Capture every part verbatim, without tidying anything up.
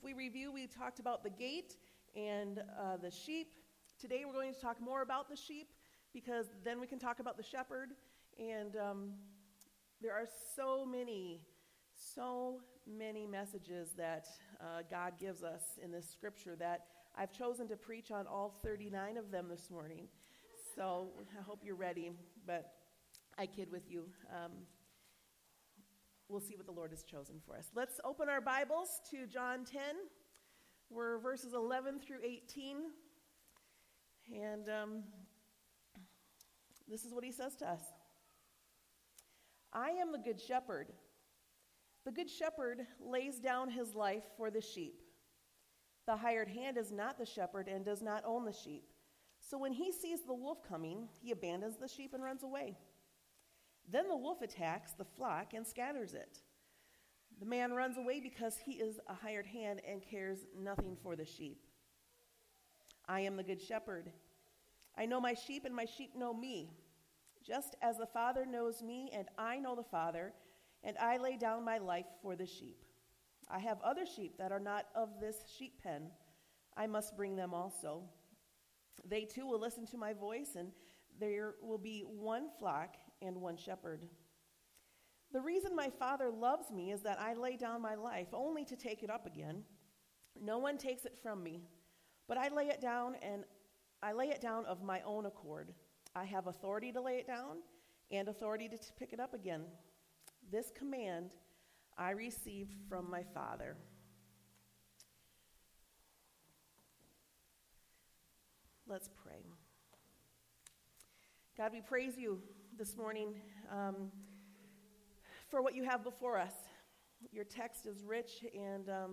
we review, we talked about the gate and uh, the sheep. Today we're going to talk more about the sheep because then we can talk about the shepherd. And um, there are so many, so many messages that uh, God gives us in this scripture that I've chosen to preach on all thirty-nine of them this morning. So I hope you're ready, but I kid with you. Um, we'll see what the Lord has chosen for us. Let's open our Bibles to John ten. We're verses eleven through eighteen. And um, this is what he says to us. I am the good shepherd. The good shepherd lays down his life for the sheep. The hired hand is not the shepherd and does not own the sheep. So when he sees the wolf coming, he abandons the sheep and runs away. Then the wolf attacks the flock and scatters it. The man runs away because he is a hired hand and cares nothing for the sheep. I am the good shepherd. I know my sheep and my sheep know me. Just as the Father knows me and I know the Father, and I lay down my life for the sheep. I have other sheep that are not of this sheep pen. I must bring them also. They too will listen to my voice, and there will be one flock and one shepherd. The reason my Father loves me is that I lay down my life only to take it up again. No one takes it from me, but I lay it down, and I lay it down of my own accord. I have authority to lay it down and authority to t- pick it up again. This command I received from my Father. Let's pray. God, we praise you this morning um, for what you have before us. Your text is rich and um,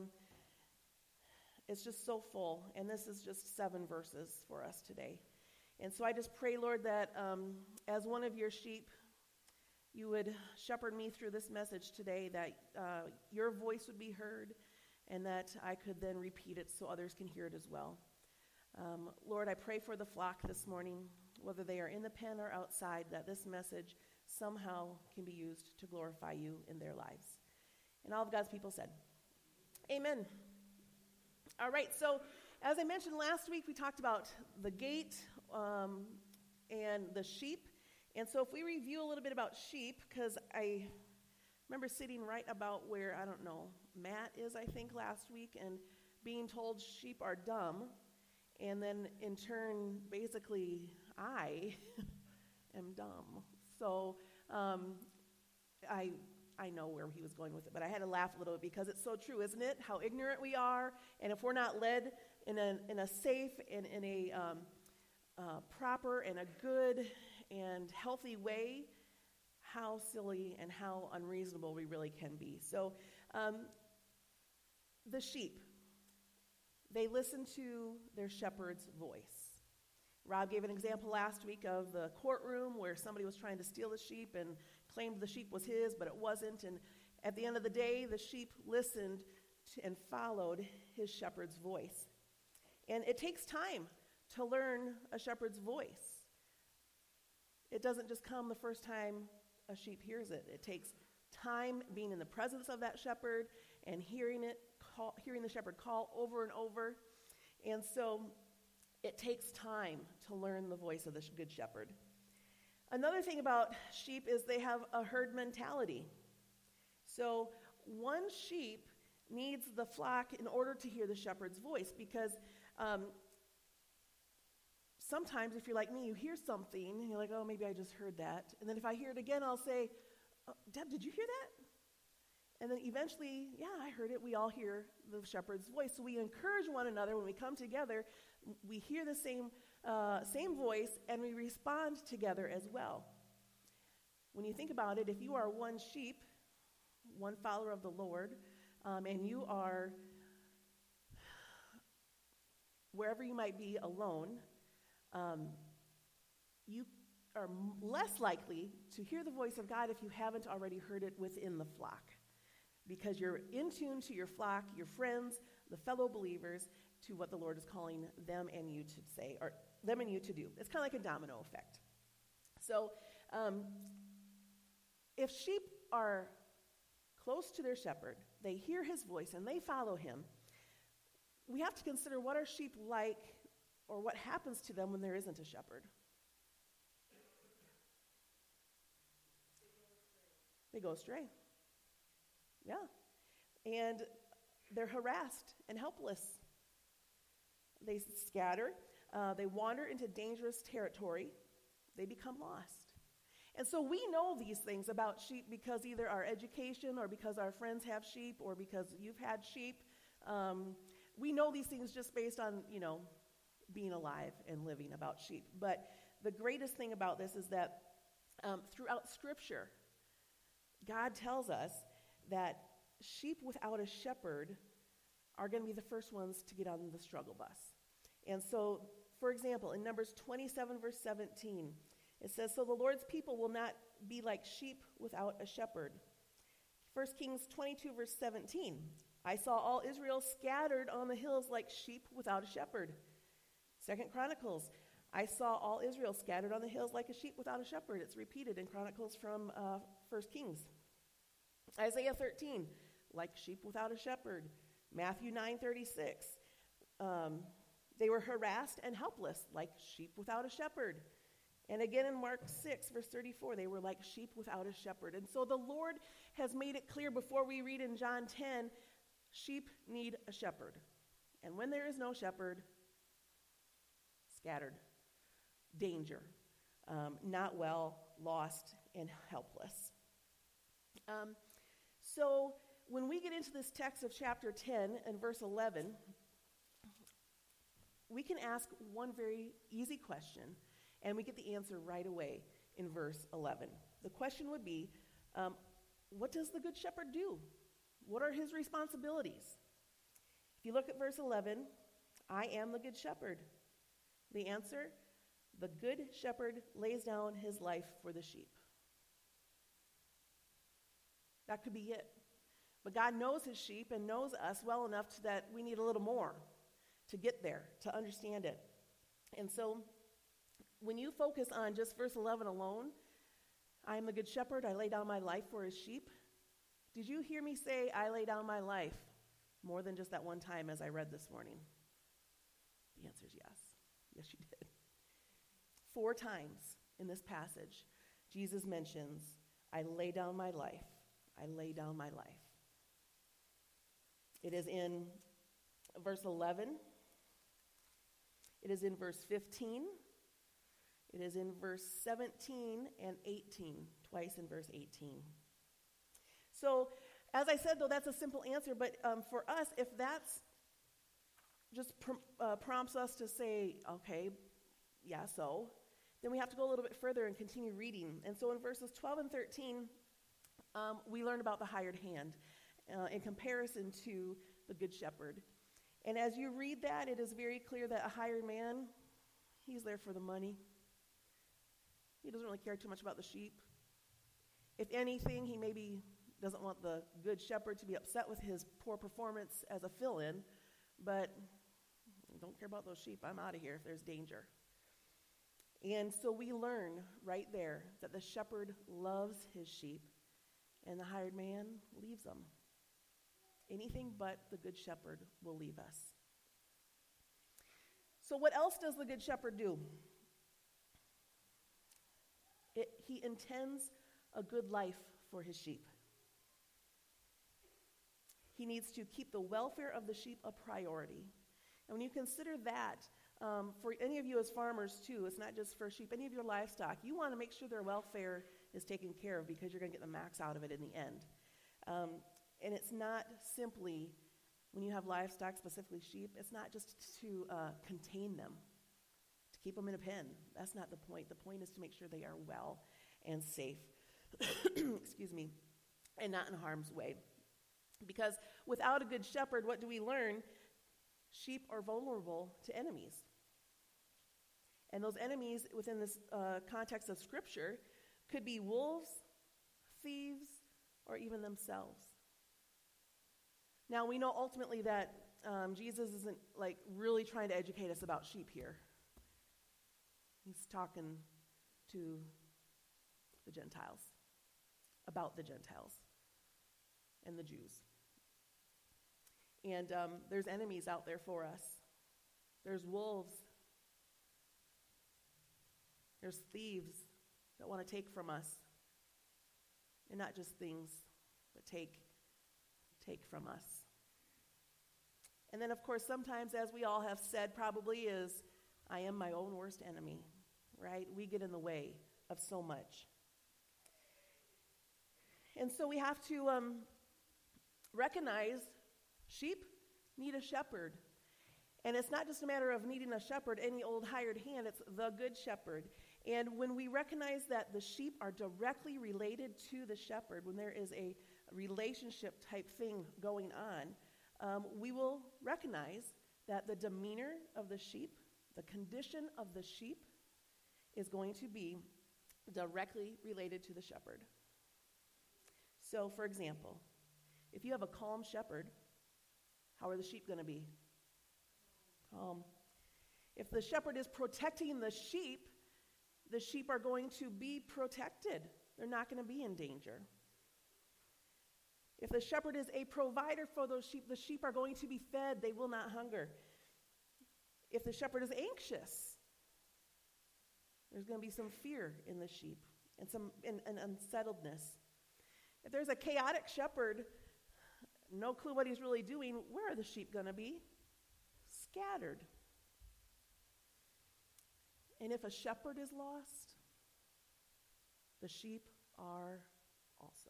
it's just so full, and this is just seven verses for us today. And so I just pray, Lord, that um, as one of your sheep, you would shepherd me through this message today, that uh, your voice would be heard, and that I could then repeat it so others can hear it as well. Um, Lord, I pray for the flock this morning, whether they are in the pen or outside, that this message somehow can be used to glorify you in their lives. And all of God's people said, amen. All right, so as I mentioned last week, we talked about the gate um, and the sheep. And so if we review a little bit about sheep, because I remember sitting right about where, I don't know, Matt is, I think, last week, and being told sheep are dumb. And then in turn, basically, I am dumb. So um, I I know where he was going with it, but I had to laugh a little bit because it's so true, isn't it? How ignorant we are. And if we're not led in a, in a safe and in a um, uh, proper and a good and healthy way, how silly and how unreasonable we really can be. So um, the sheep, they listen to their shepherd's voice. Rob gave an example last week of the courtroom where somebody was trying to steal the sheep and claimed the sheep was his, but it wasn't. And at the end of the day, the sheep listened to and followed his shepherd's voice. And it takes time to learn a shepherd's voice. It doesn't just come the first time a sheep hears it. It takes time being in the presence of that shepherd and hearing it call, hearing the shepherd call over and over. And so it takes time to learn the voice of the good shepherd. Another thing about sheep is they have a herd mentality. So one sheep needs the flock in order to hear the shepherd's voice, because um, sometimes if you're like me, you hear something, and you're like, oh, maybe I just heard that. And then if I hear it again, I'll say, oh, Deb, did you hear that? And then eventually, yeah, I heard it. We all hear the shepherd's voice. So we encourage one another when we come together. We hear the same uh, same voice, and we respond together as well. When you think about it, if you are one sheep, one follower of the Lord, um, and you are wherever you might be alone, um, you are m- less likely to hear the voice of God if you haven't already heard it within the flock, because you're in tune to your flock, your friends, the fellow believers, to what the Lord is calling them and you to say, or them and you to do. It's kind of like a domino effect. So um, if sheep are close to their shepherd, they hear his voice and they follow him, we have to consider, what are sheep like, or what happens to them when there isn't a shepherd? They go astray. Yeah. And they're harassed and helpless. They scatter. Uh, they wander into dangerous territory. They become lost. And so we know these things about sheep because either our education, or because our friends have sheep, or because you've had sheep. Um, we know these things just based on, you know, being alive and living about sheep. But the greatest thing about this is that um, throughout Scripture, God tells us that sheep without a shepherd are going to be the first ones to get on the struggle bus. And so, for example, in Numbers twenty-seven, verse seventeen, it says, "So the Lord's people will not be like sheep without a shepherd." First Kings twenty-two, verse seventeen, "I saw all Israel scattered on the hills like sheep without a shepherd." Second Chronicles, "I saw all Israel scattered on the hills like a sheep without a shepherd." It's repeated in Chronicles from uh, First Kings. Isaiah thirteen, "Like sheep without a shepherd." Matthew nine thirty-six, um, "They were harassed and helpless, like sheep without a shepherd." And again in Mark six, verse thirty-four, "They were like sheep without a shepherd." And so the Lord has made it clear before we read in John ten, sheep need a shepherd. And when there is no shepherd, scattered, danger, um, not well, lost, and helpless. Um, so when we get into this text of chapter ten and verse eleven, we can ask one very easy question, and we get the answer right away in verse eleven. The question would be, um, what does the Good Shepherd do? What are his responsibilities? If you look at verse eleven, "I am the Good Shepherd." The answer, the Good Shepherd lays down his life for the sheep. That could be it. But God knows his sheep and knows us well enough to that we need a little more to get there, to understand it. And so when you focus on just verse eleven alone, "I am the Good Shepherd, I lay down my life for his sheep." Did you hear me say, "I lay down my life," more than just that one time as I read this morning? The answer is yes. Yes, you did. Four times in this passage, Jesus mentions, "I lay down my life. I lay down my life." It is in verse eleven. It is in verse fifteen. It is in verse seventeen and eighteen, twice in verse eighteen. So, as I said, though, that's a simple answer, but um, for us, if that's just pr- uh, prompts us to say, okay, yeah, so, then we have to go a little bit further and continue reading. And so in verses twelve and thirteen, um, we learn about the hired hand uh, in comparison to the Good Shepherd. And as you read that, it is very clear that a hired man, he's there for the money. He doesn't really care too much about the sheep. If anything, he maybe doesn't want the Good Shepherd to be upset with his poor performance as a fill-in, but don't care about those sheep. I'm out of here if there's danger. And so we learn right there that the shepherd loves his sheep, and the hired man leaves them. Anything but the Good Shepherd will leave us. So what else does the Good Shepherd do? It, he intends a good life for his sheep. He needs to keep the welfare of the sheep a priority. And when you consider that, um, for any of you as farmers too, it's not just for sheep, any of your livestock, you want to make sure their welfare is taken care of because you're going to get the max out of it in the end. Um, and it's not simply, when you have livestock, specifically sheep, it's not just to uh, contain them, to keep them in a pen. That's not the point. The point is to make sure they are well and safe, excuse me, and not in harm's way. Because without a good shepherd, what do we learn? Sheep are vulnerable to enemies. And those enemies within this uh, context of Scripture could be wolves, thieves, or even themselves. Now, we know ultimately that um, Jesus isn't like really trying to educate us about sheep here. He's talking to the Gentiles, about the Gentiles and the Jews. And um, there's enemies out there for us. There's wolves. There's thieves that want to take from us. And not just things, but take, take from us. And then, of course, sometimes, as we all have said probably, is, I am my own worst enemy, right? We get in the way of so much. And so we have to um, recognize sheep need a shepherd. And it's not just a matter of needing a shepherd, any old hired hand, it's the good shepherd. And when we recognize that the sheep are directly related to the shepherd, when there is a relationship type thing going on, um, we will recognize that the demeanor of the sheep, the condition of the sheep, is going to be directly related to the shepherd. So, for example, if you have a calm shepherd, how are the sheep going to be? Calm. If the shepherd is protecting the sheep, the sheep are going to be protected. They're not going to be in danger. If the shepherd is a provider for those sheep, the sheep are going to be fed. They will not hunger. If the shepherd is anxious, there's going to be some fear in the sheep and some and, and unsettledness. If there's a chaotic shepherd, no clue what he's really doing, where are the sheep going to be? Scattered. And if a shepherd is lost, the sheep are also.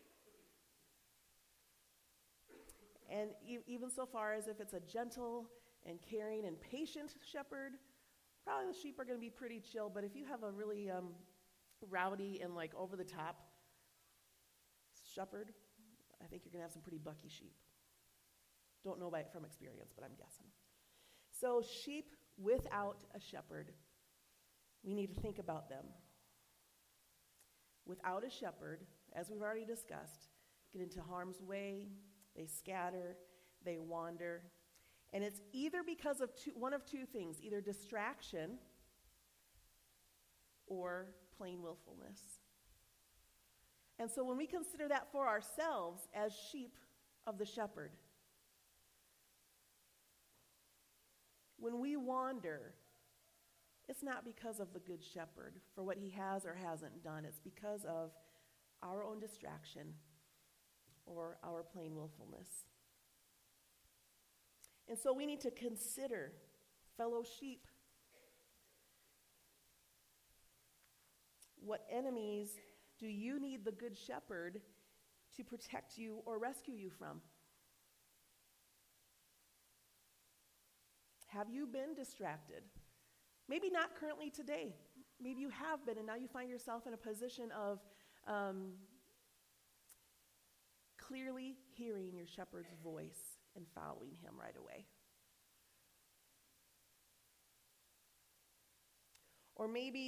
And e- even so far as if it's a gentle and caring and patient shepherd, probably the sheep are going to be pretty chill. But if you have a really um, rowdy and like over-the-top shepherd, I think you're going to have some pretty bucky sheep. Don't know by it from experience, but I'm guessing. So sheep without a shepherd, we need to think about them. Without a shepherd, as we've already discussed, get into harm's way, they scatter, they wander. And it's either because of two, one of two things, either distraction or plain willfulness. And so when we consider that for ourselves as sheep of the shepherd, when we wander, it's not because of the good shepherd for what he has or hasn't done. It's because of our own distraction or our plain willfulness. And so we need to consider, fellow sheep, what enemies do you need the good shepherd to protect you or rescue you from? Have you been distracted? Maybe not currently today. Maybe you have been, and now you find yourself in a position of um, clearly hearing your shepherd's voice and following him right away. Or maybe,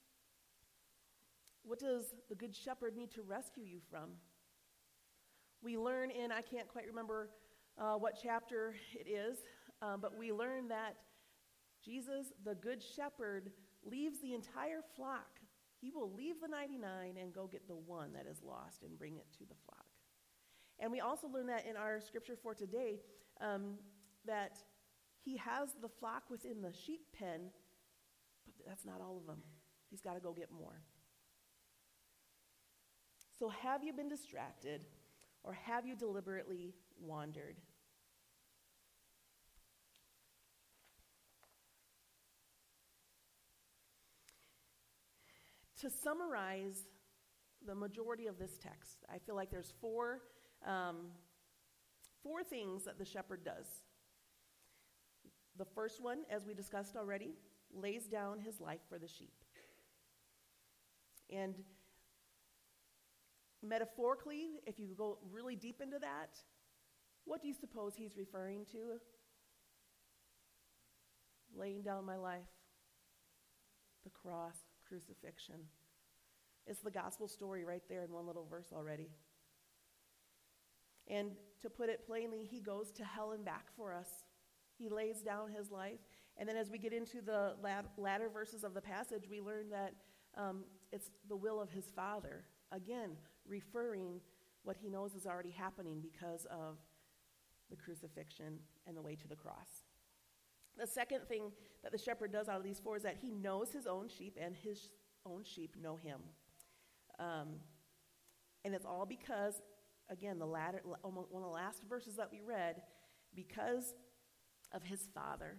what does the good shepherd need to rescue you from? We learn in, I can't quite remember uh, what chapter it is, um, but we learn that Jesus, the good shepherd, leaves the entire flock. He will leave the ninety-nine and go get the one that is lost and bring it to the flock. And we also learn that in our scripture for today, um, that he has the flock within the sheep pen, but that's not all of them. He's got to go get more. So have you been distracted, or have you deliberately wandered? To summarize the majority of this text, I feel like there's four, um, four things that the shepherd does. The first one, as we discussed already, lays down his life for the sheep. And metaphorically, if you go really deep into that, what do you suppose he's referring to? Laying down my life, the cross, crucifixion. It's the gospel story right there in one little verse already. And to put it plainly, he goes to hell and back for us. He lays down his life. And then as we get into the latter verses of the passage, we learn that um, it's the will of his Father. Again, referring what he knows is already happening because of the crucifixion, and the way to the cross. The second thing that the shepherd does out of these four is that he knows his own sheep, and his own sheep know him. Um, and it's all because, again, the latter, one of the last verses that we read, because of his Father.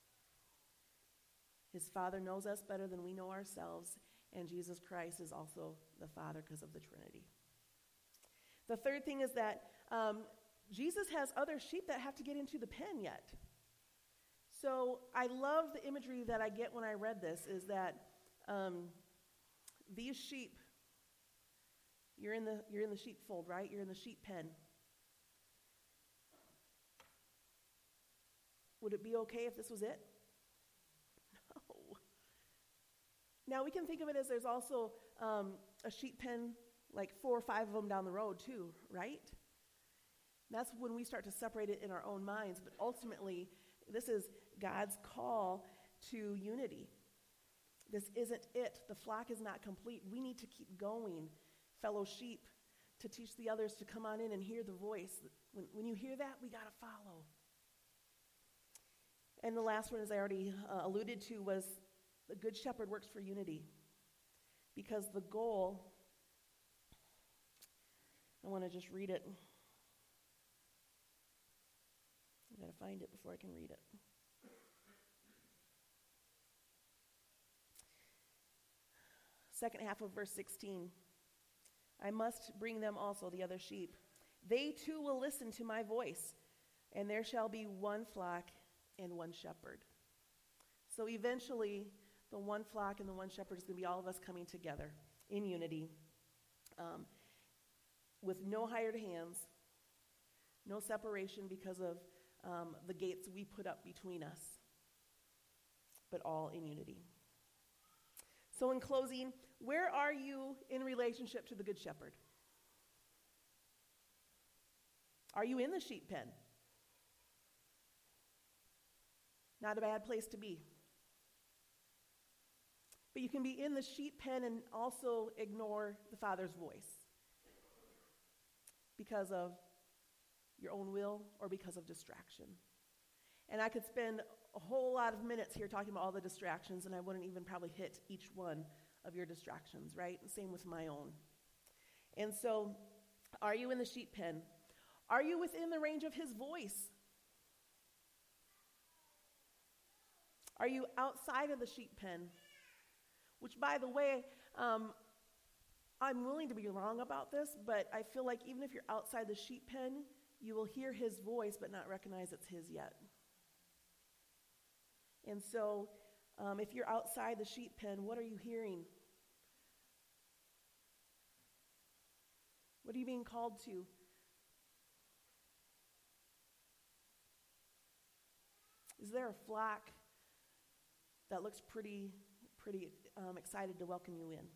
His Father knows us better than we know ourselves, and Jesus Christ is also the Father because of the Trinity. The third thing is that um, Jesus has other sheep that have to get into the pen yet. So I love the imagery that I get when I read this, is that um, these sheep, you're in the you're in the sheepfold, right? You're in the sheep pen. Would it be okay if this was it? No. Now we can think of it as there's also um, a sheep pen, like four or five of them down the road too, right? That's when we start to separate it in our own minds. But ultimately, this is God's call to unity. This isn't it. The flock is not complete. We need to keep going, fellow sheep, to teach the others to come on in and hear the voice. When, when you hear that, we got to follow. And the last one, as I already uh, alluded to, was the Good Shepherd works for unity. Because the goal, I want to just read it. I've got to find it before I can read it. Second half of verse sixteen. I must bring them also, the other sheep. They too will listen to my voice, and there shall be one flock and one shepherd. So eventually, the one flock and the one shepherd is going to be all of us coming together in unity, um, with no hired hands, no separation because of um, the gates we put up between us, but all in unity. So in closing, where are you in relationship to the Good Shepherd? Are you in the sheep pen? Not a bad place to be. But you can be in the sheep pen and also ignore the Father's voice because of your own will or because of distraction. And I could spend a whole lot of minutes here talking about all the distractions, and I wouldn't even probably hit each one of your distractions, right? And same with my own. And so, are you in the sheep pen? Are you within the range of his voice? Are you outside of the sheep pen? Which, by the way, um, I'm willing to be wrong about this, but I feel like even if you're outside the sheep pen, you will hear his voice but not recognize it's his yet. And so, um, if you're outside the sheep pen, what are you hearing? What are you being called to? Is there a flock that looks pretty, pretty um, excited to welcome you in?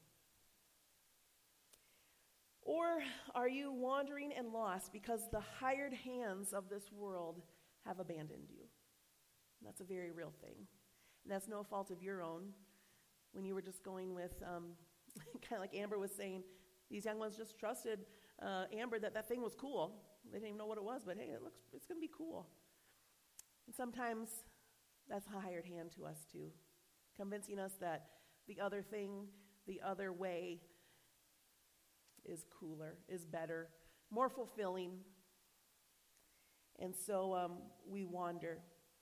Or are you wandering and lost because the hired hands of this world have abandoned you? And that's a very real thing. And that's no fault of your own. When you were just going with, um, kind of like Amber was saying, these young ones just trusted uh, Amber that that thing was cool. They didn't even know what it was, but hey, it looks, it's going to be cool. And sometimes that's a hired hand to us too, convincing us that the other thing, the other way is cooler, is better, more fulfilling. And so um, we wander.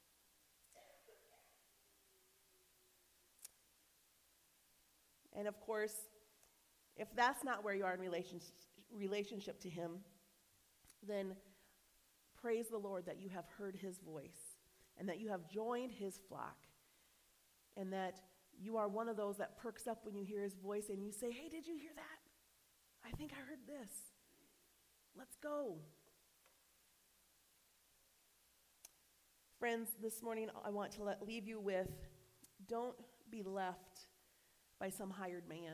And of course, if that's not where you are in relationship, relationship to him, then praise the Lord that you have heard his voice and that you have joined his flock and that you are one of those that perks up when you hear his voice and you say, hey, did you hear that? I think I heard this. Let's go. Friends, this morning I want to let, leave you with, don't be left by some hired man,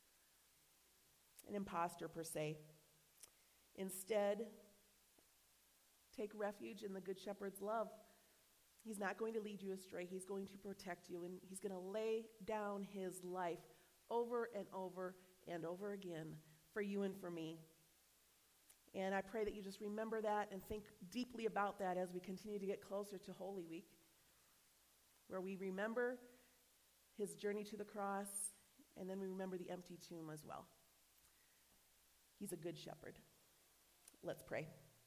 an imposter per se. Instead, take refuge in the Good Shepherd's love. He's not going to lead you astray. He's going to protect you, and he's going to lay down his life over and over and over again for you and for me. And I pray that you just remember that and think deeply about that as we continue to get closer to Holy Week, where we remember his journey to the cross, and then we remember the empty tomb as well. He's a good shepherd. Let's pray.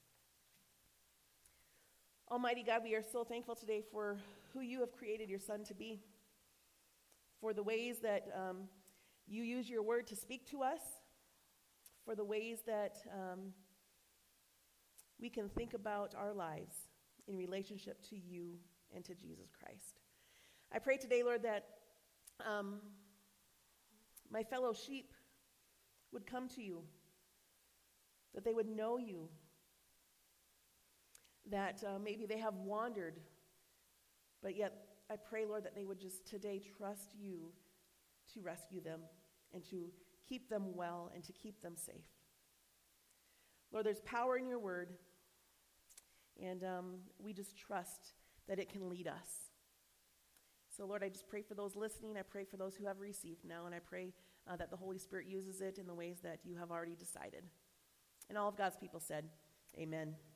Almighty God, we are so thankful today for who you have created your Son to be, for the ways that um, you use your word to speak to us, for the ways that um, we can think about our lives in relationship to you and to Jesus Christ. I pray today, Lord, that um, my fellow sheep would come to you, that they would know you, that uh, maybe they have wandered, but yet I pray, Lord, that they would just today trust you to rescue them and to keep them well and to keep them safe. Lord, there's power in your word, and um, we just trust that it can lead us. So, Lord, I just pray for those listening. I pray for those who have received now, and I pray uh, that the Holy Spirit uses it in the ways that you have already decided. And all of God's people said, amen.